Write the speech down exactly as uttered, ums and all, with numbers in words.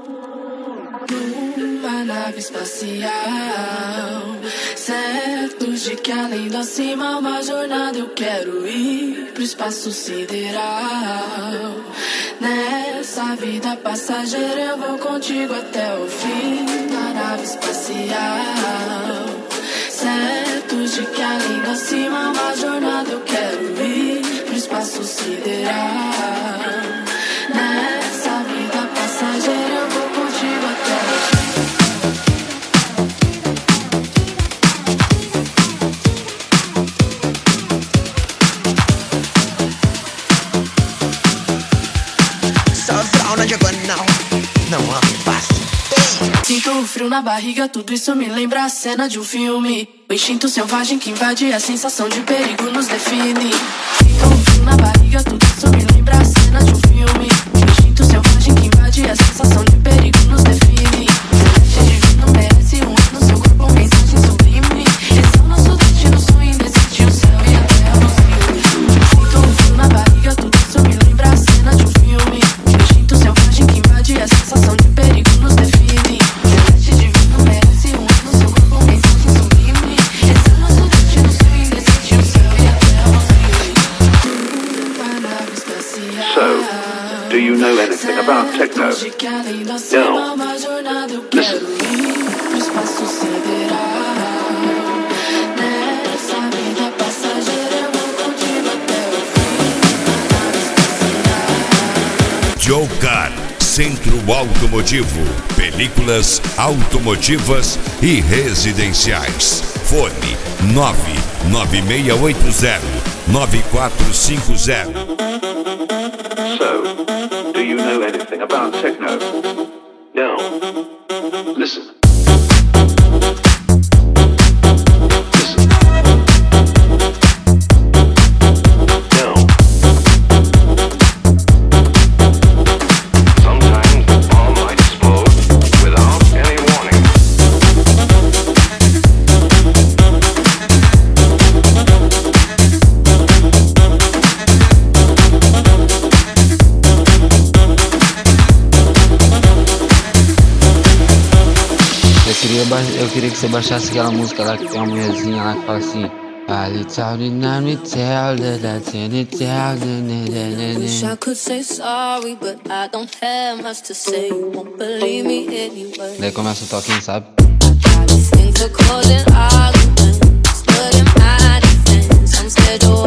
Numa nave espacial, certos de que além do acima uma jornada eu quero ir pro espaço sideral. Nessa vida passageira eu vou contigo até o fim da nave espacial. Certos de que além do acima uma jornada eu quero ir pro espaço sideral. Nessa vida passageira eu vou contigo até o fim. Não há paz. Sinto um frio na barriga, tudo isso me lembra a cena de um filme. O instinto selvagem que invade a sensação de perigo nos define. Sinto um frio na barriga, tudo isso me lembra a cena de um filme. O instinto selvagem que invade a sensação de perigo nos define. Celeste divino merece um ar no seu corpo, mensagem sublime. Esse é o nosso destino, sonho indecente, o céu e a terra nos filmes. Sinto um frio na barriga, tudo isso me lembra a cena de um filme. O instinto selvagem que invade a sensação de perigo nos define. Celeste divino merece um ar no seu corpo, mensagem sublime. Esse é o nosso destino, sonho indecente, o céu e a terra nos filmes. Uma nave espacial. So, do you know anything about techno? No. Listen. Joe Car, Centro Automotivo, películas automotivas e residenciais. Fone nove nove seis oito zero nove quatro cinco zero. So, do you know anything about techno? No. Listen. Eu queria que você baixasse aquela música lá que tem uma mulherzinha lá que fala assim. Wish I could say sorry, but I don't have much to say. You won't believe me anyway. Daí começa o toquinho, sabe? I try to think for causing arguments, but in my defense, I'm scared to